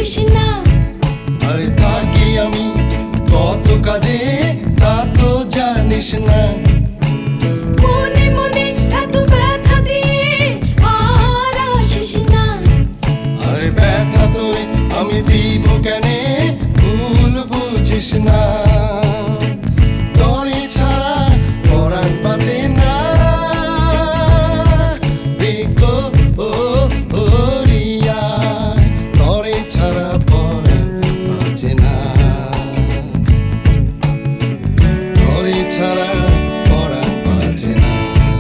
করিস না। আরে থাকি আমি কত কাজে তা তো জানিস না। মনে মনে এত ব্যথা দিয়ে আর আসিস না। আরে ব্যথা তোরে আমি দিব কেনে ভুল বুঝিস না। তোরে ছাড়া পরাণ বাঁধে না রিকো ও ও রিয়া, তোরে ছাড়া পরাণ বাঁচে না। তোরে ছাড়া পরাণ বাঁচে না।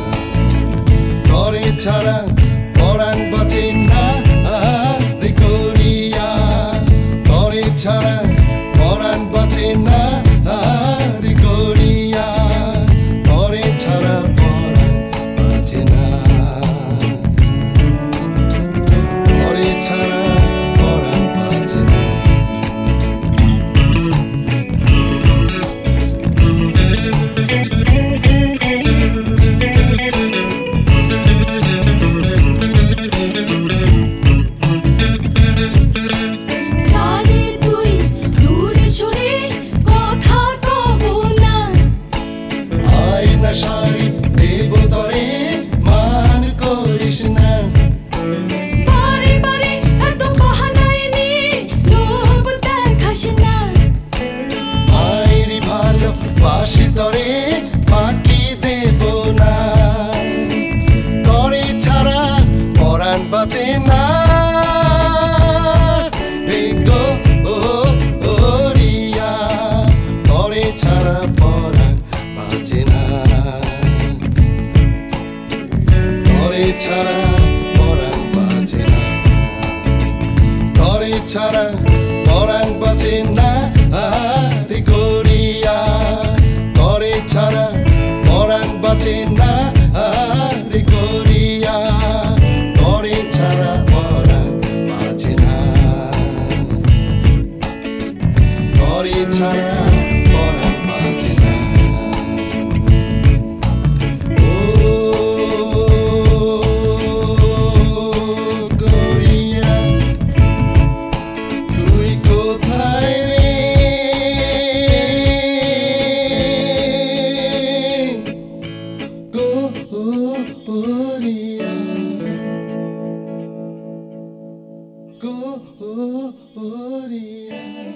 তোরে ছাড়া পরাণ বাঁচে না রিকো রিয়া, তোরে ছাড়া পরাণ বাঁচে না রিকো রিয়া, তোরে ছাড়া পরাণ বাঁচে না। তোরে ছাড়া পরাণ বাঁচে না। জানি তুই দূরে সরে কথা কব না। আয়না শাড়ি দেব তরে মান করিস না। বারে বারে এত বাহানায় নিয়ে লোভ দেখাস না। মায়েরই ভালো বাসি তরে ফাঁকি দেব না। তরে ছাড়া পরাণ বাঁচে না রিকো ও ও রিয়া, তরে ছাড়া পরাণ বাঁচে না। তরে ছাড়া পরাণ বাঁচে না। তরে ছাড়া পরাণ বাঁচে না রিকো রিয়া, তরে ছাড়া পরাণ বাঁচে না রিকো রিয়া, তরে ছাড়া পরাণ বাঁচে না। তরে ছাড়া পরাণ বাঁচে না। ও গরিয়া, তুই কোথায় রে? গরিয়া, গরিয়া।